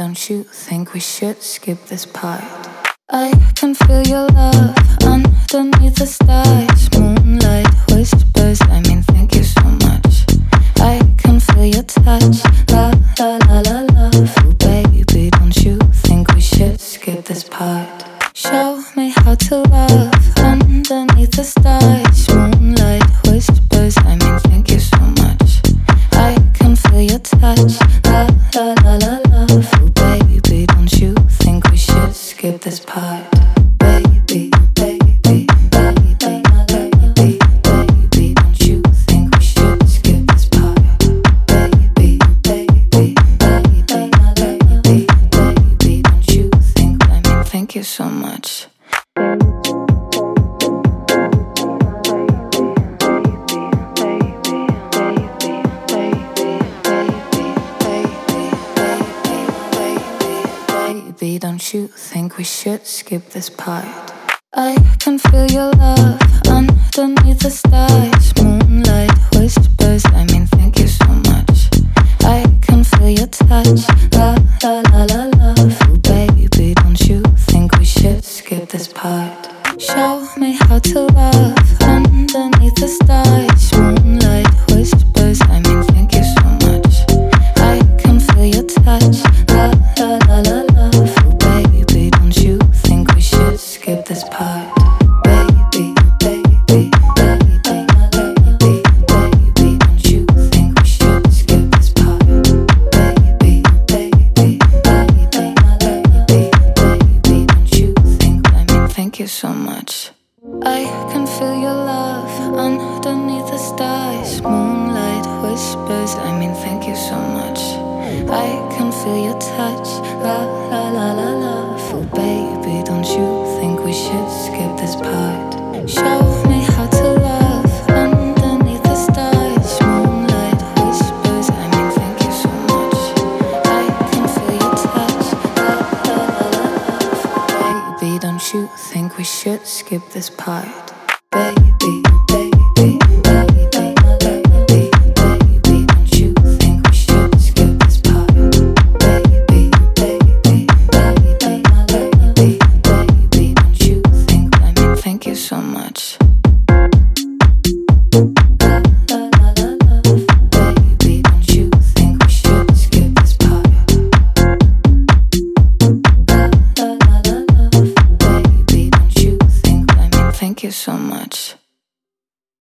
don't you think we should skip this part? I can feel your love underneath the stars. Moonlight whispers, I mean thank you so much. I can feel your touch, la la la la love. Oh baby, don't you think we should skip this part? Show me how to love underneath the stars. Moonlight whispers, I mean thank you so much. I can feel your touch, la la la la love. Oh baby, don't you think we should skip this part? Baby, baby, baby, baby, baby, don't you think we should skip this part? Baby, baby, baby, baby, baby, don't you think? I mean, thank you so much. Baby, don't you think we should skip this part? I can feel your love underneath the stars. Moonlight whispers, I mean thank you so much. I can feel your touch, la la la la love. Oh baby, don't you think we should skip this part? Show me how to love underneath the stars. Moonlight whispers, I mean thank you so much. I can feel your touch, la la la la love. Oh baby, don't you think we should skip this part? Baby, baby, baby, baby, baby, don't you think we should skip this part? Baby, baby, baby, baby, baby, don't you think? I mean, thank you so much. I can feel your love underneath the stars. Moonlight whispers, I mean thank you so much. I can feel your touch, la la la la love. Oh baby, don't you think we should skip this part? Show me how to love underneath the stars. Moonlight whispers, I mean thank you so much. I can feel your touch, la la la la love. Baby, don't you think we should skip this part? Baby, baby.